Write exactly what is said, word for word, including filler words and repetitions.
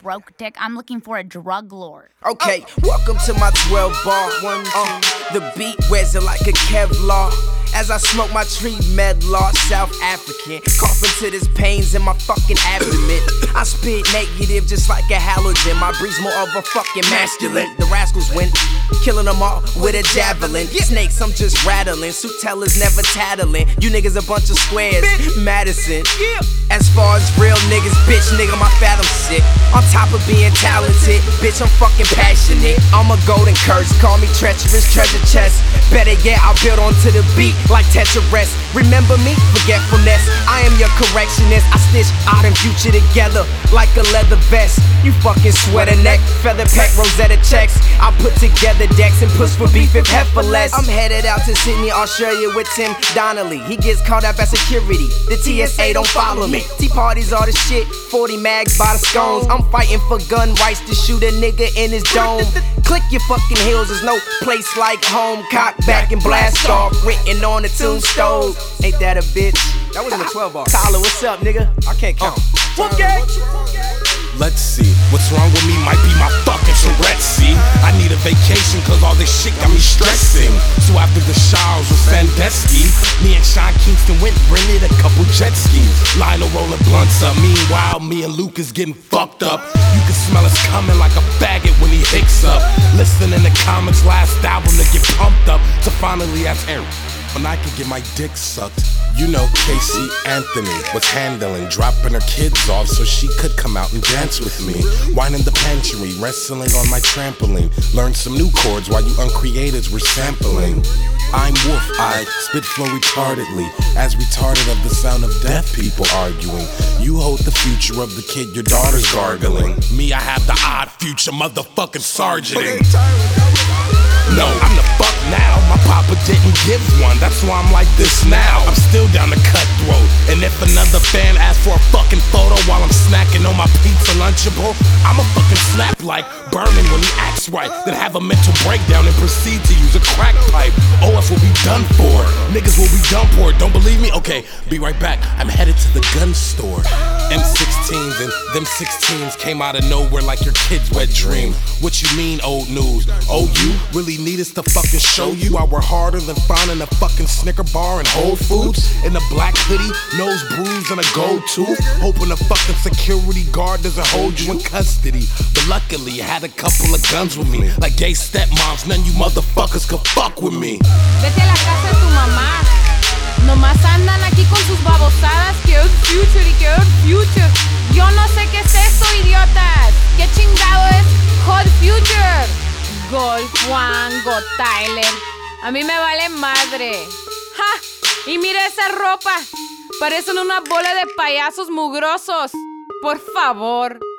broke dick. I'm looking for a drug lord. Okay, oh. Welcome to my twelve bar. One, uh, the beat wears it like a Kevlar. As I smoke my tree medlar, South African, coughing to this pains in my fucking abdomen. I spit negative just like a halogen. My breed's more of a fucking masculine. The rascals win, killing them all with a javelin. Snakes, I'm just rattling. Suit tellers never tattling. You niggas a bunch of squares. Madison. As far as real niggas, bitch, nigga, my fathom sick. On top of being talented, bitch, I'm fucking passionate. I'm a golden curse, call me treacherous treasure chest. Better yet, I'll build onto the beat like Tetris. Remember me? Forgetfulness. I am your correctionist. I stitch art and future together like a leather vest. You fucking sweater neck, feather pack, Rosetta checks. I put together decks and push for beef if heiferless. I'm headed out to Sydney, Australia with Tim Donnelly. He gets caught up at security. The T S A don't follow me. Tea parties are the shit. forty mags by the scones. I'm fighting for gun rights to shoot a nigga in his dome. Click your fucking heels, there's no place like home. Cock back and blast off, written on the tombstone. Ain't that a bitch? That was in the twelve bar. Tyler, what's up, nigga? I can't count. Uh, okay. Let's see, what's wrong with me might be my fucking Tourette, see? I need a vacation cause all this shit got me stressing. So after the showers with Sandusky, me and Sean Kingston went rented a couple jet skis. Lionel rolling blunts up, meanwhile me and Luke is getting fucked up. You can smell us coming like a faggot when he hicks up. Listening to Comics' last album to get pumped up. To finally ask Eric when I could get my dick sucked. You know Casey Anthony was handling, dropping her kids off so she could come out and dance with me. Wine in the pantry, wrestling on my trampoline. Learned some new chords while you uncreatives were sampling. I'm Wolf, I spit flow retardedly, as retarded of the sound of deaf people arguing. You hold the future of the kid your daughter's gargling. Me, I have the odd future motherfucking sergeanting. No, I'm the fuck now. My papa didn't give one, that's why I'm like this now. I'm still down to cutthroat, and if another fan asks for a fucking photo while I'm snacking on my pizza Lunchable, I'ma fucking snap like Burning when he acts right, then have a mental breakdown and proceed to use a crack pipe. O F will be done for, niggas will be done for. Don't believe me? Okay, be right back. I'm headed to the gun store. M sixteens and them sixteens came out of nowhere like your kid's wet dream. What you mean old news? Oh, you really need us to fucking show you I work harder than finding a fucking Snicker bar and Whole Foods? In a black hoodie, nose bruise and a gold tooth, hoping a fucking security guard doesn't hold you in custody. But luckily I had a couple of guns with me, like gay stepmoms, none you motherfuckers could fuck with me. Vete a la casa de tu mamá. Nomás andan aquí con sus babosadas. Que old future y que old future. Yo no sé qué es eso, idiotas. ¿Qué chingado es Hot Future? Gold Juan, Got Tyler. A mí me vale madre. ¡Ja! Y mira esa ropa. Parecen una bola de payasos mugrosos. Por favor.